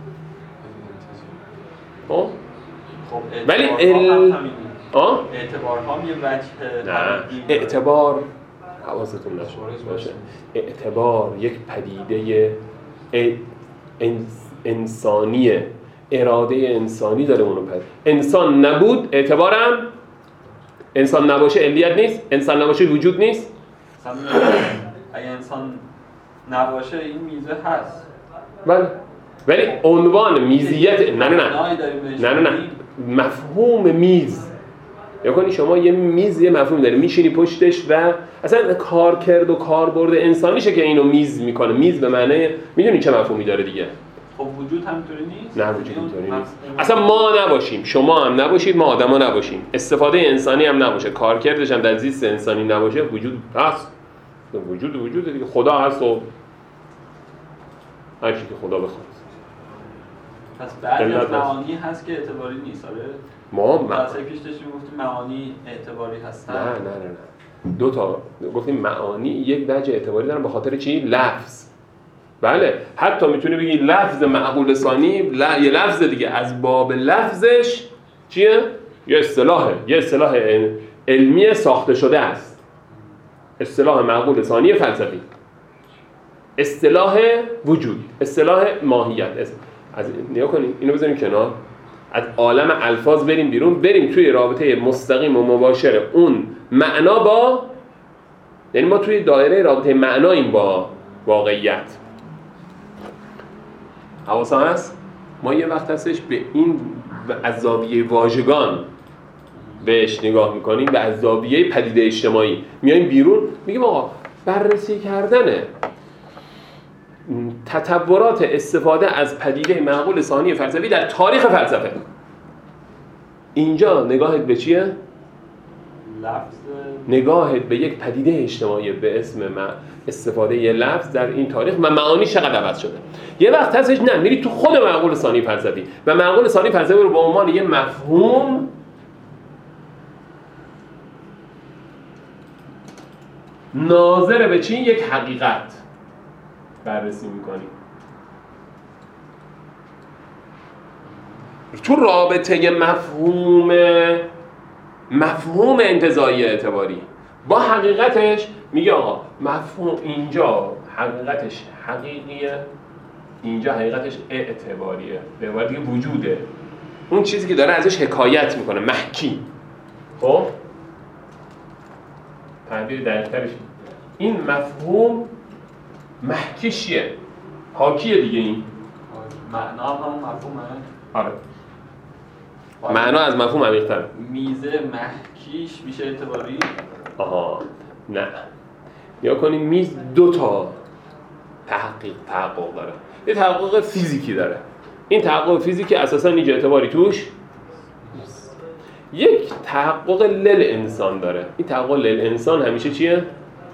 خب خب ولی اعتبارها ال... هم همینه. آه؟ اعتبارها هم یه وجه نه حقیقی داره. اعتبار حواستون باشه، اعتبار یک پدیده ا... انس... انسانیه، اراده انسانی داره اونو پد. انسان نبود اعتبارم، انسان نباشه علیت نیست، انسان نباشه وجود نیست. اگه انسان نباشه این میزه هست. بله ولی عنوان میزیت نه نه نه نه نه نه مفهوم میز، یا کنی شما یه میز یه مفهوم داره، میشینی پشتش و اصلا کار کرد و کاربرد انسانیشه که اینو میز میکنه. میز به معنی میدونی چه مفهومی داره دیگه. خب وجود همینطوری نیست؟ نه وجود اینطوری نیست. اصلا ما نباشیم، شما هم نباشید، ما آدما نباشیم، استفاده انسانی هم نباشه، کارکردش هم در زیست انسانی نباشه، وجود هست. وجود وجود دیگه، خدا هست و هر چی که خدا بخواد. پس بعضی از معانی هست که اعتباری نیست. آره ما بحثای پیش داشتیم گفتیم معانی اعتباری هستن. نه نه نه نه دو تا گفتیم معانی یک وجه اعتباری دارن. به خاطر چی؟ لفظ. بله حتی میتونی بگی لفظ معقول ثانی ل... یه لفظ دیگه از باب لفظش چیه؟ یه اصطلاحه، یه اصطلاح علمی ساخته شده است. اصطلاح معقول ثانی فلسفی، اصطلاح وجود، اصطلاح ماهیت. از نیا کنیم اینو بذاریم کنار. از عالم الفاظ بریم بیرون، بریم توی رابطه مستقیم و مباشر اون معنا با، یعنی ما توی دایره رابطه معناییم با واقعیت. حواسا هست؟ ما یه وقت هستش به این از زاویه واژگان بهش نگاه میکنیم و از زاویه پدیده اجتماعی میایم بیرون، میگیم آقا بررسی کردن تطورات استفاده از پدیده معقول ثانی فلسفی در تاریخ فلسفه. اینجا نگاهت به چیه؟ لفظ نگاهت به یک پدیده اجتماعی به اسم استفاده یه لفظ در این تاریخ و معانی چقدر عوض شده. یه وقت هستش نه میری تو خود معقول ثانی فلسفی و معقول ثانی فلسفی رو به عنوان یه مفهوم ناظر به چی؟ یک حقیقت بررسی میکنی. تو رابطه مفهوم مفهوم انتزاعی اعتباری با حقیقتش میگه آقا مفهوم اینجا حقیقتش حقیقیه، اینجا حقیقتش اعتباریه، به عبارت دیگه وجوده، اون چیزی که داره ازش حکایت میکنه محکی. خب تعبیر دقیق‌ترش این مفهوم محکیش چیه؟ حاکیه دیگه. این معنا هم همون مفهومه؟ آره معنا از مفهوم عمیق‌تره. میزه محکیش میشه اعتباری؟ آها نه، یا کنیم میز دو تا تحقیق تحقق داره. یه تحقق فیزیکی داره، این تحقق فیزیکی اساسا هیچ اعتباری توش نیست. یک تحقق لل انسان داره، این تحقق لل انسان همیشه چیه؟ اعتباری.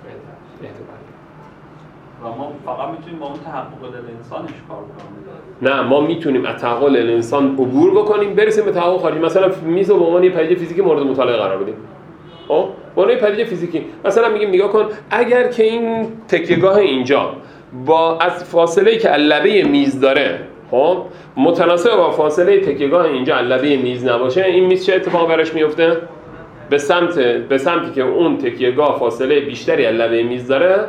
و ما فقط میتونیم با اون تحقق لل انسانش کار کنیم. نه، ما میتونیم از تحقق لل انسان عبور بکنیم برسیم به تحقق خارجی. مثلا میز رو به عنوان یه پدیده فیزیکی مورد مطالعه قرار بدیم. خب به عنوان پدیده فیزیکی مثلا میگیم نگاه کن، اگر که این تکیه‌گاه اینجا با از فاصله‌ای که لبه میز داره خب متناسب با فاصله تکیه‌گاه اینجا لبه میز نباشه، این میز چه اتفاقی براش میفته؟ به سمت به سمتی که اون تکیه‌گاه فاصله بیشتری از لبه میز داره،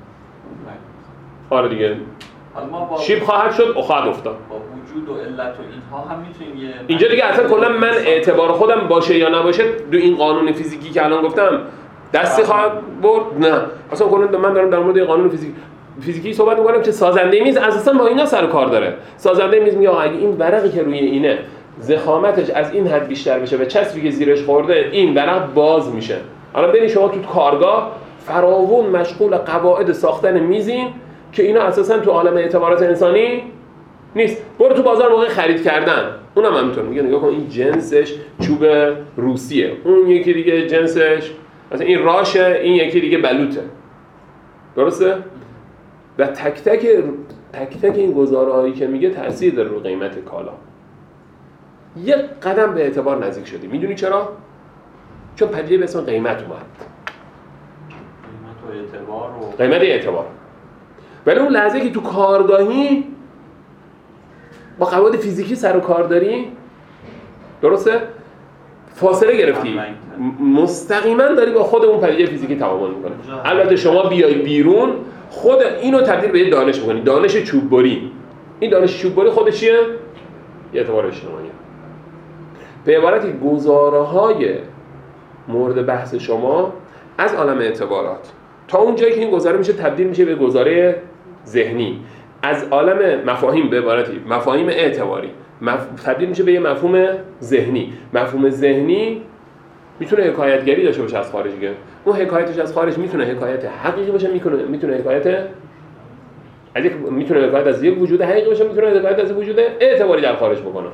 آره دیگه شیب خواهد شد و خواهد افتاد. با وجود و علت و اینها هم میتونیم یه اینجا دیگه اصلا کلا من اعتبار خودم باشه یا نباشه دو این قانون فیزیکی که الان گفتم دستی خواهد برد. نه اصلا کلا من دارم در مورد قانون فیزیکی فیزیکی صحبت می‌کنم که سازنده میز اساسا با اینا سر و کار داره. سازنده میز میگه اگه این ورقی که روی اینه ضخامتش از این حد بیشتر بشه و چسبی که زیرش خورده این ورق باز میشه. الان ببین شما تو کارگاه فراوون مشغول قواعد ساختن میزین که اینا اساسا تو عالم اعتبارات انسانی نیست. برو تو بازار موقع خرید کردن اونم همینطور میگه نگاه کن این جنسش چوب روسیه، اون یکی دیگه جنسش مثلا این راشه، این یکی دیگه بلوطه. درسته؟ و تک تک تک تک این گزاره‌هایی که میگه تأثیر داره رو قیمت کالا. یک قدم به اعتبار نزدیک شدی. میدونی چرا؟ چون پدیده به اسم قیمت اومد. قیمت و اعتبار و قیمت اعتبار. ولی اون لحظه که تو کارگاهی با قواعد فیزیکی سر و کار داری، درسته؟ فاصله گرفتی، مستقیما داری با خود اون پدیده فیزیکی تعامل میکنی. البته شما بیای بیرون خود اینو تبدیل به یه دانش میکنی، دانش چوببری. این دانش چوببری خودش چیه؟ یه اعتبار اجتماعیه. به عبارتی گزاره‌های مورد بحث شما از عالم اعتبارات تا اون جایی که این گزاره میشه تبدیل میشه به گزاره ذهنی، از عالم مفاهیم به عبارتی مفاهیم اعتباری مف... تبدیل میشه به یه مفهوم ذهنی. مفهوم ذهنی میتونه حکایتگری داشته باشه از خارج. اون حکایتش از خارج میتونه حکایت حقیقی باشه، میتونه میتونه حکایت از یک میتونه حکایت از یک وجود حقیقی باشه، میتونه حکایت از وجود اعتباری در خارج بکنه.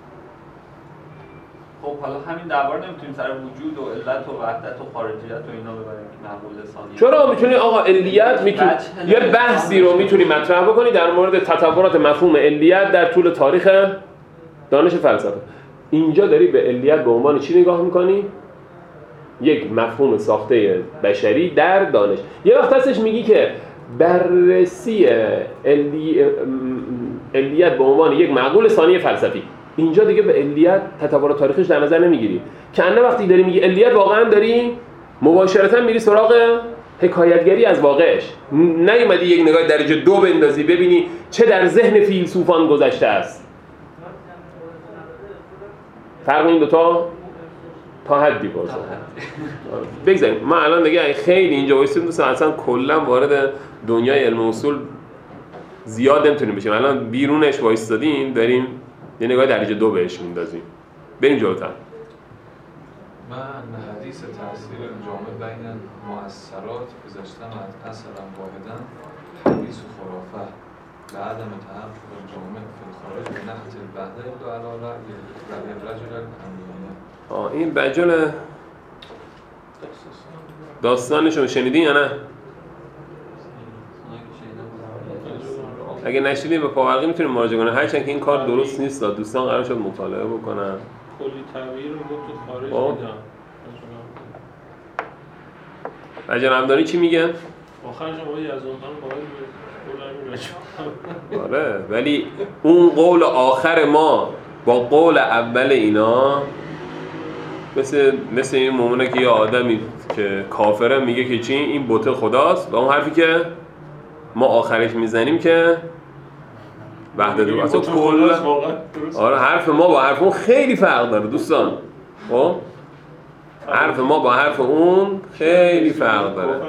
خب حالا همین درباره نمیتونیم سر وجود و علت و وحدت و خارجیت و اینا ببریم که معقول ثانی. چرا میتونی آقا علیت میتونی یه بحثی رو میتونی مطرح بکنی در مورد تطورات مفهوم علیت در طول تاریخ دانش فلسفه. اینجا داری به علیت به عنوان چی نگاه میکنی؟ یک مفهوم ساخته بشری در دانش. یه وقت هستش میگی که بررسی علی... علیت به عنوان یک معقول ثانی فلسفی. اینجا دیگه به علیت تطورات تاریخیش در نظر نمیگیری. که نه وقتی داری میگی علیت واقعا داری مباشرتا میری سراغ حکایتگری از واقعش. نیومدی یک نگاه درجه دو بندازی ببینی چه در ذهن فیلسوفان گذشته است. فرق این دوتا تا حدی باشه. بگذاریم ما الان دیگه خیلی اینجا وایسیم دوستان اصلا کلا وارد دنیای علم اصول زیاد نمیتونیم بشیم. الان بیرونش وایستادیم داریم یه نگاه درجه دو بهش میندازیم. بریم جلوتر. من حدیث تأثیر جامع بین مؤثرات گذاشتم از اثرا واحدا حدیث و خرافه بعدم تحقق جامع فی الخارج به نحت البهده الا علی رأی رجل امیانه. آه این رجل داستانشو شنیدین یا نه؟ اگه نشیدین به پاورقی میتونیم مراجعه کنیم، هرچند که این کار درست نیست. دوستان قرار شد مطالعه بکنن. کلی طبیعی رو گفت تو خارج میدن. رجل همدانی چی میگه؟ آخرش آقای یزدان باید آره ولی اون قول آخر ما با قول اول اینا مثل مثل این مومنه که یه آدمی که کافره میگه که چی این بت خداست و اون حرفی که ما آخرش میزنیم که وحدت دو اصلا کل آره حرف ما با حرف اون خیلی فرق داره دوستان. خب حرف ما با حرف اون خیلی فرق داره.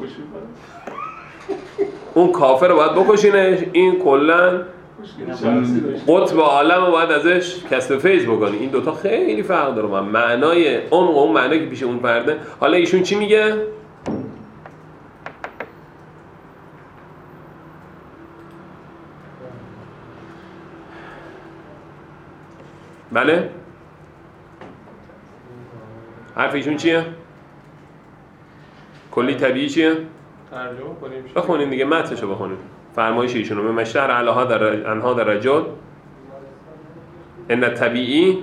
اون کافر رو باید بکشینش، این کلن قطب عالم رو باید ازش کسب فیض بکنی. این دوتا خیلی فرق داره. من معنای اون و اون معنی که پیش اون فرده. حالا ایشون چی میگه؟ بله؟ حرف ایشون چیه؟ کلی طبیعی چیه؟ ترجمه کنیم. بخونیم دیگه متنشو بخونیم. فرمایش ایشونو به مشتر علاها در انها در رجل ان طبیعی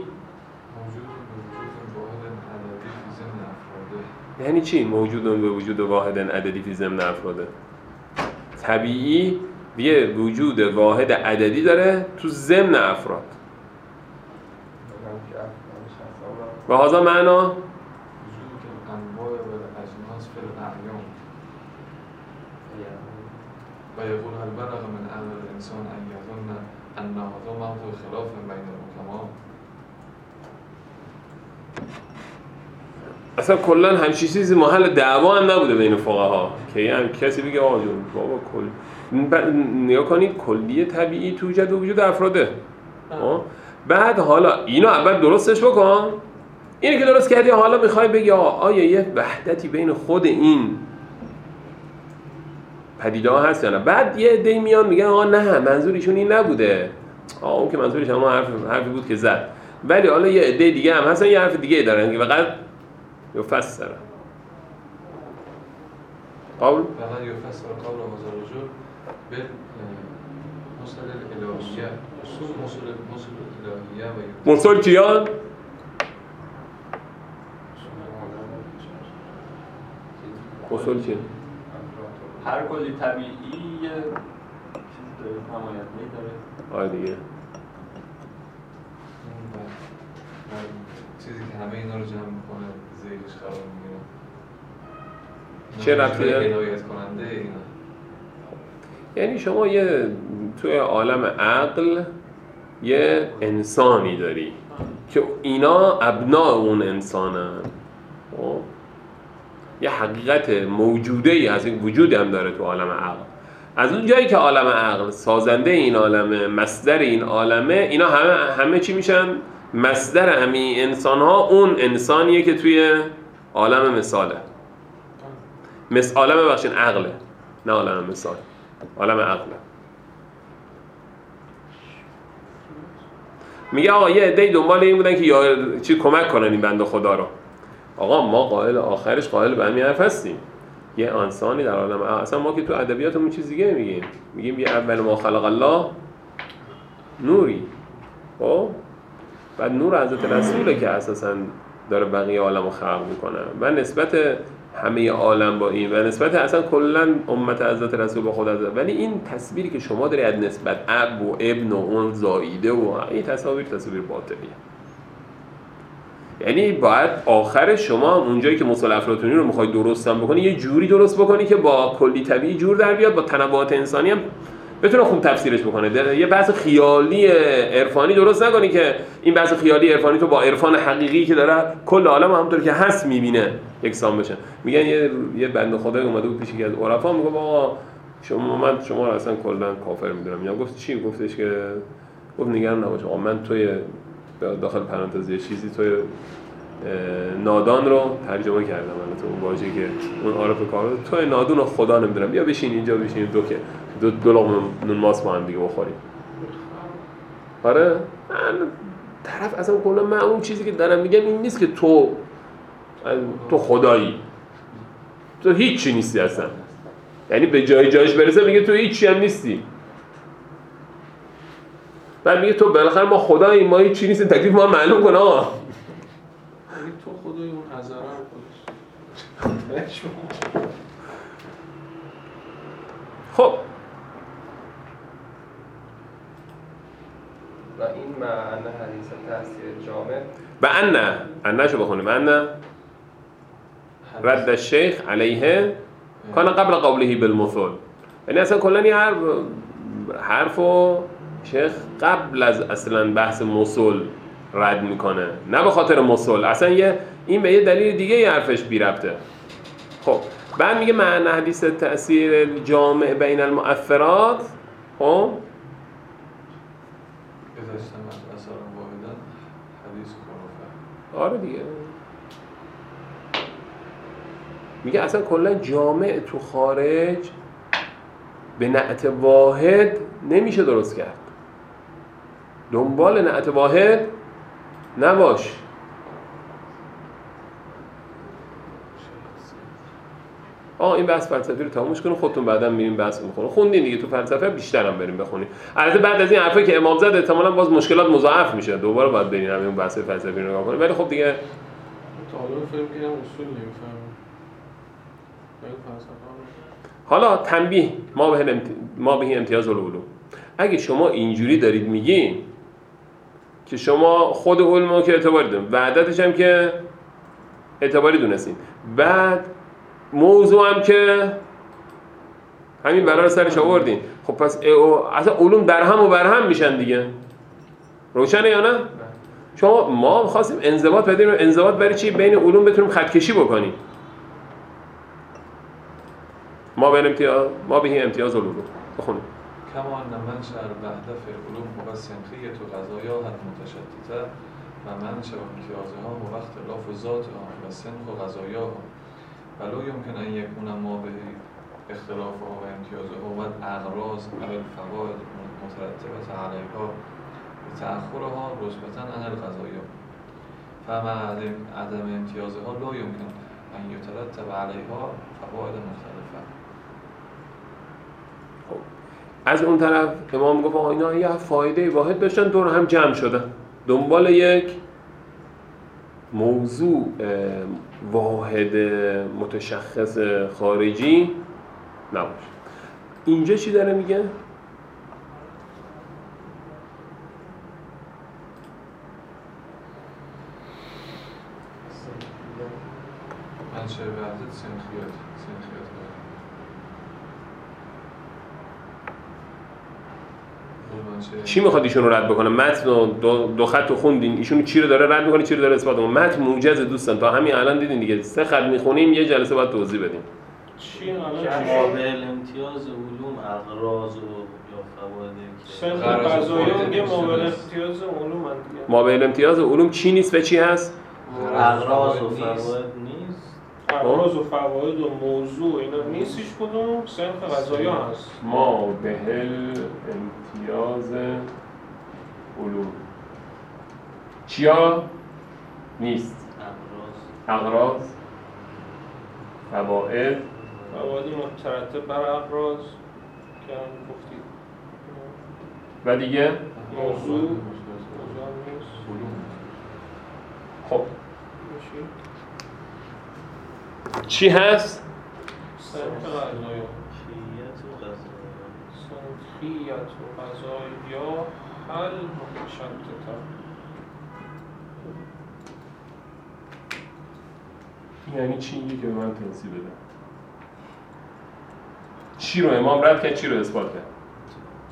یعنی چی؟ موجود به وجود واحد عددی فی ضمن افراده. طبیعی یه وجود واحد عددی داره تو ضمن افراد. و هذا معنا و یقول هل بلغ من عقل الانسان ان یظن ان هذا موضوع خلاف بین الحکما. اصلا کلا همچین چیزی محل دعوا هم نبوده بین فقها که هم کسی بگه آقا جون بابا کل نگاه کنید کلیه طبیعی توجد و وجود افراده. بعد حالا اینو اول درستش بکن. اینو که درست کردی حالا میخوای بگی آیا یه وحدتی بین خود این پدیده ها هست یا نه. بعد یه عده‌ای میان میگن آقا نه منظورشون این نبوده. آقا اون که منظورش هم حرف حرفی بود که زد. ولی حالا یه عده دیگه هم هستن یه حرف دیگه دارن که فقط یفسر. قول فقط یفسر قول هذا الرجل به مصل الالهیه. اصول مصل مصل الالهیه و مصل کیان؟ مصل چیه؟ هر کلی طبیعی یه چیز داره، نماینده‌ای داره. آره دیگه. چیزی که همه اینا رو جمع میکنه زیرش قرار میگیره. چه ربطی داره؟ هدایت کننده اینا. یعنی شما یه توی عالم عقل یه انسانی داری که اینا ابناء اون انسانن. خب یه حقیقت موجوده‌ای از این وجودی هم داره تو عالم عقل. از اون جایی که عالم عقل سازنده این عالمه، مصدر این عالمه، اینا همه همه چی میشن؟ مصدر همین انسان‌ها اون انسانیه که توی عالم مثاله. مثل عالم بخشین عقله، نه عالم مثال، عالم عقله. میگه آقا یه عده‌ای دنبال این بودن که یا چی کمک کنن این بنده خدا رو. آقا ما قائل آخرش قائل به همین حرف هستیم. یه انسانی در عالم اصلا ما که تو ادبیاتمون چیز دیگه میگیم. میگیم یه اول ما خلق الله نوری. خب بعد نور حضرت رسوله که اساسا داره بقیه عالمو خلق میکنه و نسبت همه عالم با این و نسبت اصلا کلا امت حضرت رسول با خود حضرت. ولی این تصویری که شما داری از نسبت اب و ابن و اون زایده و این تصاویر تصویر باطلیه. یعنی باید آخر شما اونجایی که مثال افلاطونی رو میخوای درست هم بکنی یه جوری درست بکنی که با کلی طبیعی جور در بیاد، با تنوعات انسانی هم بتونه خوب تفسیرش بکنه. یه بحث خیالی عرفانی درست نکنی که این بحث خیالی عرفانی تو با عرفان حقیقی که داره کل عالم همونطور که هست میبینه یکسان بشه. میگن یه یه بنده خدایی اومده بود پیش یکی از عرفا، میگه آقا شما من شما رو اصلا کلا کافر میدونم. یا گفت چی؟ گفتش که گفت نگران نباش آقا من توی داخل پرانتز یه چیزی توی نادان رو ترجمه کردم. البته اون واژه‌ای که اون عارف کار توی نادون رو خدا نمیدونم، بیا بشین اینجا بشین دو که دو دو لقمه نون ماست با هم دیگه بخوریم. آره من طرف اصلا کلا من اون چیزی که دارم میگم این نیست که تو تو خدایی، تو هیچی نیستی اصلا. یعنی به جای جایش برسه میگه تو هیچی هم نیستی. بعد میگه تو بالاخره ما خداییم، ما هیچی نیستیم، تکلیف ما معلوم کن آقا. تو خدای اون حضره هم خودش. خب و این معنی حدیث تأثیر جامع و ان ان شو بخونیم ان رد الشیخ علیه کان قبل قوله بالمثل. یعنی اصلا کلا این حرف حرفو شیخ قبل از اصلا بحث مثل رد میکنه، نه به خاطر مثل، اصلا یه این به یه دلیل دیگه ای حرفش بی ربطه. خب بعد میگه معنی حدیث تأثیر جامع بین المؤثرات. خب آره دیگه میگه اصلا کلا جامع تو خارج به نعت واحد نمیشه درست کرد، دنبال نعت واحد نباش. آه این بحث فلسفی رو تمومش کنیم، خودتون بعدا میریم بحث می‌کنیم. خوندین دیگه تو فلسفه، بیشتر هم بریم بخونیم. البته بعد از این حرفایی که امام زد احتمالاً باز مشکلات مضاعف میشه، دوباره باید بریم همین بحث فلسفی رو نگاه کنیم. ولی خب دیگه تعالو فهم کنم اصول نمی‌فهمم. حالا تنبیه ما به امت... ما به امتیاز العلوم. اگه شما اینجوری دارید میگین که شما خود علما که اعتباری دارید، وحدتش هم که اعتباری دونستین، بعد موضوع هم که همین برای سرش آوردین، خب پس اصلا علوم در هم و بر هم میشن دیگه. روشنه یا نه؟ شما ما خواستیم انضباط بدیم، انضباط برای چی؟ بین علوم بتونیم خطکشی بکنیم. ما به امتیاز ما به امتیاز علوم بخونیم. كما أن منشأ الوحدة في العلوم هو السنخية غذاياها المتشتتة و منشأ امتيازها هو اختلاف ذاتها و سنخ غذاياها ولا يمكن أن يكون ما به اختلافها و امتيازها و الأغراض أو الفوائد المترتبة عليها بتأخرها رتبة عن الغذايا فمع عدم امتيازها لا يمكن أن يترتب عليها فوائد مختلفة. از اون طرف امام گفت آقا اینا یه فایده واحد داشتن، دور هم جمع شدن، دنبال یک موضوع واحد متشخص خارجی نباش. اینجا چی داره میگه؟ منشأ وحدت سنخیات سنخیات چی میخواد ایشون رو رد بکنه؟ متن و دو, دو خط رو خوندین، ایشون چی رو داره رد میکنه، چی رو داره اثبات میکنه؟ متن موجز دوستان، تا همین الان دیدین دیگه، سه خط میخونیم، یه جلسه باید توضیح بدیم. چی الان قابل امتیاز علوم اغراض و یا فواید سنخ غذایا میگه مابل امتیاز علوم ان دیگه. مابل امتیاز علوم چی نیست و چی هست؟ اغراض و فواید نیست. اغراض و فواید و موضوع اینا نیستش، کدوم سنخ غذایا هست. ما به امتیاز علوم چیا نیست؟ اغراض، فواید، فواید مترتب بر اغراض که هم گفتید و دیگه موضوع موضوع نیست. خب چی هست؟ سنخ غذایا، سنخیت و غذایا حل متشتت‌تر. یعنی چی؟ یکی که به من توضیح بده. چی رو امام رد کرد، چی رو اثبات کرد؟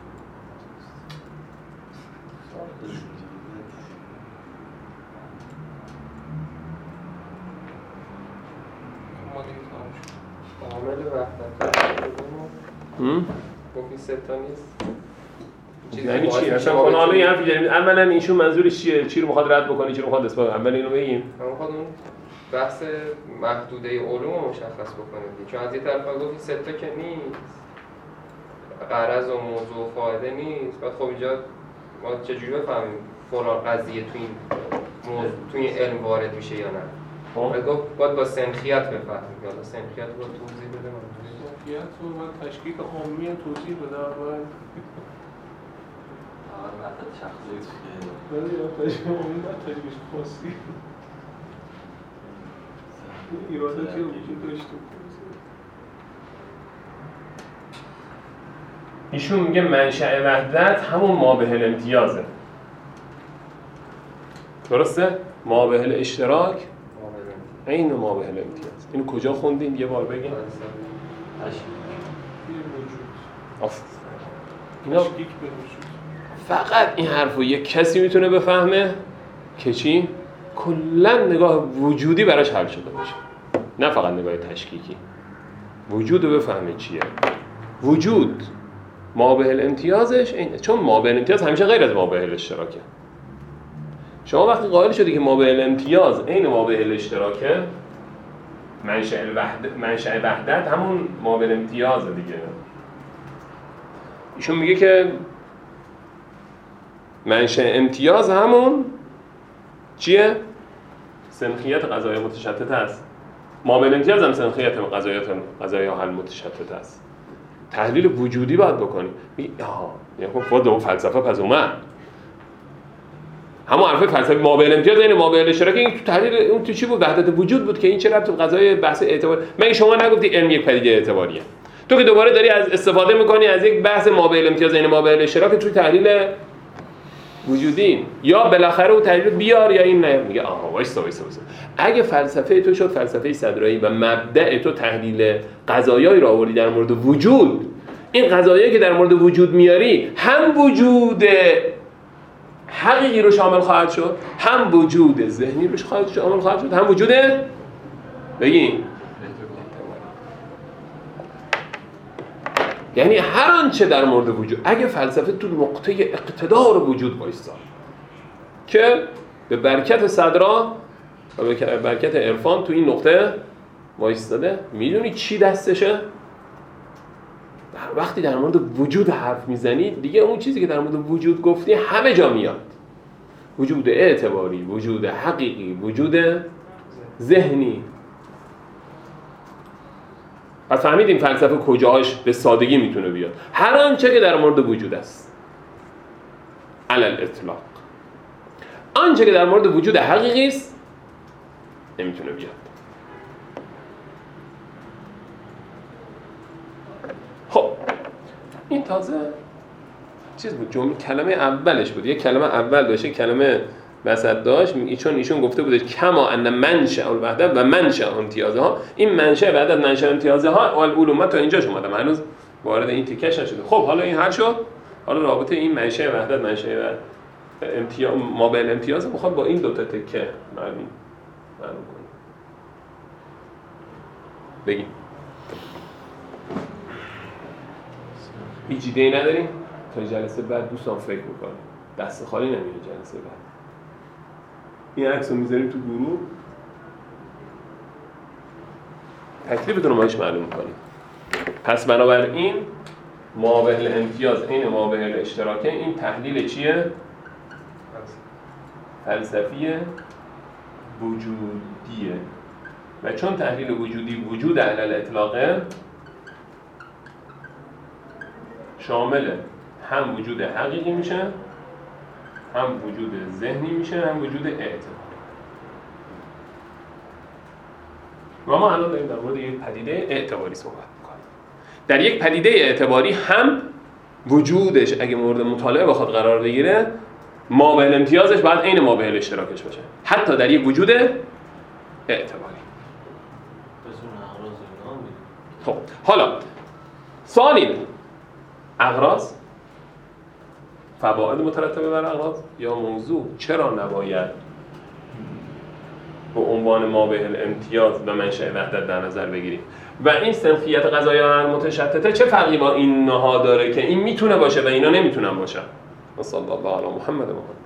گفتی سه تا نیست. یعنی چی؟ اصلا خب حالا این حرفی داریم. اولا ایشون منظورش چیه؟ چی رو میخواد رد بکنه، چی رو میخواد اثبات کنه؟ اول اینو بگیم. من میخواد اون بحث محدوده علوم رو مشخص بکنه. چون از یه طرف گفتی سه تا که نیست. غرض و موضوع و فایده نیست. بعد خب اینجا ما چجوری بفهمیم فلان قضیه تو این موضوع تو این علم وارد میشه یا نه؟ خب گفت باید با سنخیت بفهمیم. حالا سنخیت رو توضیح بده من. سنخیت رو من تشکیک عامی توضیح بده اول. البته تخصیص که ولی تشکیک عامی بعد تشکیک خاصی. ایراداتی رو وجود داشته. ایشون میگه منشأ وحدت همون مابه الامتیازه. درسته؟ مابه الاشتراک عین مابه الامتیاز. اینو کجا خوندین؟ یه بار بگین. اینا فقط این حرفو یک کسی میتونه بفهمه که چی؟ کلا نگاه وجودی براش حل شده باشه، نه فقط نگاه تشکیکی. وجود رو بفهمه چیه. وجود مابه الامتیازش اینه، چون مابه الامتیاز همیشه غیر از مابه الاشتراکه. شما وقتی قائل شدی که مابه الامتیاز عین مابه الاشتراکه، منشأ وحدت منشأ وحدت همون مابه الامتیاز دیگه. ایشون میگه که منشأ امتیاز همون چیه؟ سنخیت قضایای متشتت است. مابه الامتیاز هم سنخیت قضایات قضایای حل متشتت است. تحلیل وجودی باید بکنیم. میگه آها یعنی خب خود اون فلسفه پس اومد. همون حرف فلسفی مابه الامتیاز اینه مابه الاشتراک، این تو تحلیل اون تو چی بود؟ وحدت وجود بود که این چه ربط به قضای بحث اعتبار. مگه شما نگفتی علم یک پدیده اعتباریه؟ تو که دوباره داری از استفاده میکنی از یک بحث مابه الامتیاز این مابه الاشتراک توی تحلیل وجودی، یا بالاخره اون تحلیل بیار یا این نه. میگه آها وایسا وایسا وایسا اگه فلسفه تو شد فلسفه صدرایی و مبدأ تو تحلیل قضایایی را آوردی در مورد وجود، این قضایایی که در مورد وجود میاری هم وجود حقیقی رو شامل خواهد شد، هم وجود ذهنی رو خواهد شامل خواهد شد، هم وجود بگین یعنی هر آنچه در مورد وجود. اگه فلسفه تو نقطه اقتدار وجود وایساد که به برکت صدرا و به برکت عرفان تو این نقطه وایستاده، میدونی چی دستشه؟ وقتی در مورد وجود حرف میزنی دیگه اون چیزی که در مورد وجود گفتی همه جا میاد. وجود اعتباری، وجود حقیقی، وجود ذهنی. پس فهمیدیم فلسفه کجاش به سادگی میتونه بیاد. هر آنچه که در مورد وجود است علل اطلاق، آنچه که در مورد وجود حقیقی است نمیتونه بیاد. خب این تازه چیز بود، جمله کلمه اولش بود. یک کلمه اول داشت، یک کلمه وسط داشت، چون ایشون گفته بود کما ان منشأ الوحدت و منشأ امتیازها. این منشأ وحدت منشأ امتیازها و العلوم تا اینجاش اومدم، هنوز وارد این تیکش نشده. خب حالا این حل شد. حالا رابطه این منشأ وحدت منشأ امتیاز مابه الامتیاز میخواد با این دو تا تکه معلوم معلوم کنیم. بگیم هیچ ایده‌ای نداریم تا جلسه بعد دوستان فکر میکنم. دست خالی نمیره جلسه بعد. این عکس رو میذاریم تو گروه، تکلیفتون رو باهاش معلوم کنیم. پس بنابراین مابه الامتیاز این مابه الاشتراکه. این تحلیل چیه؟ فلسفی وجودیه. و چون تحلیل وجودی وجود علل اطلاقه، شامل هم وجود حقیقی میشه، هم وجود ذهنی میشه، هم وجود اعتباری. و ما الان داریم در مورد یک پدیده اعتباری صحبت میکنیم. در یک پدیده اعتباری هم وجودش اگه مورد مطالعه بخواد قرار بگیره، مابه الامتیازش باید عین مابه الاشتراکش باشه، حتی در یک وجود اعتباری. خب حالا سوال اینه، اغراض، فواید مترتبه بر اغراض یا موضوع چرا نباید به عنوان مابه الامتیاز و منشأ وحدت در نظر بگیریم؟ و این صنفیت قضایا متشتته چه فرقی با اینها داره که این میتونه باشه و اینا نمیتونن باشن. صلی الله علی محمد و محمد.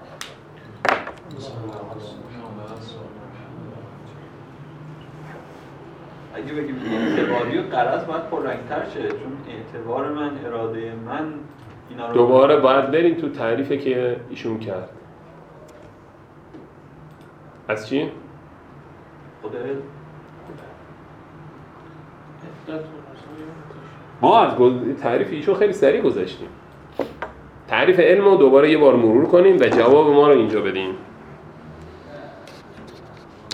اگه بگیم اعتباری و غرض باید پررنگ‌تر شه، چون اعتبار من، اراده من اینا رو دوباره باید بریم تو تعریفی که ایشون کرد. از چی؟ خود ما از تعریف ایشون خیلی سریع گذاشتیم. تعریف علم رو دوباره یه بار مرور کنیم و جواب ما رو اینجا بدیم.